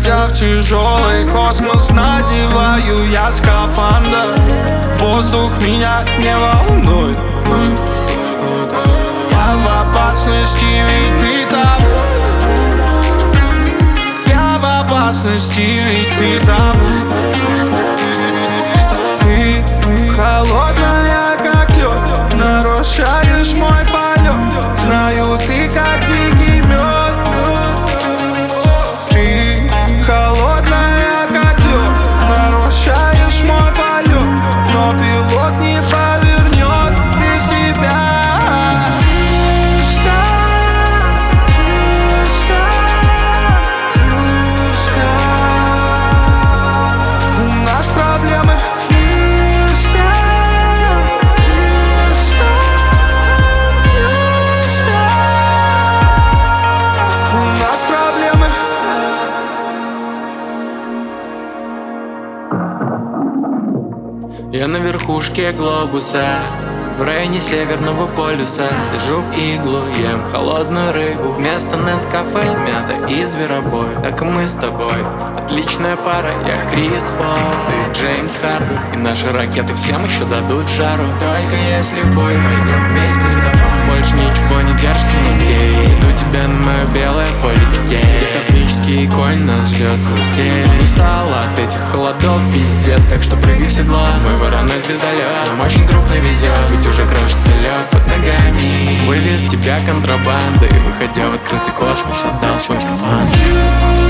Уходя в тяжелый космос, надеваю я скафандр. Воздух меня не волнует. Я в опасности, ведь ты там. Я в опасности, ведь ты там. Ты холодная, как лед, нарушаешь мой полет. Знаю, ты как дикий мед. Ты холодная, как лед, нарушаешь мой полет. Но пилот не повернет без тебя. У нас проблемы. У нас проблемы. Я на верхушке глобуса, в районе Северного полюса. Сижу в иглу, ем холодную рыбу. Вместо Нескафе мята и зверобой. Так и мы с тобой, отличная пара. Я Крис Пол, ты Джеймс Харден. И наши ракеты всем еще дадут жару. Только если в бой войдем вместе с тобой. Больше ничего не держит нигде. Иду тебя на мое белое поле детей, где космический конь нас ждет здесь. Устала от этих холодов, пиздец. Так что прыгай в седло, мой вороной звездолет. Нам очень крупно везет, ведь уже крошится лед под ногами. Вывез тебя контрабандой, выходя в открытый космос, отдал свой скафандр.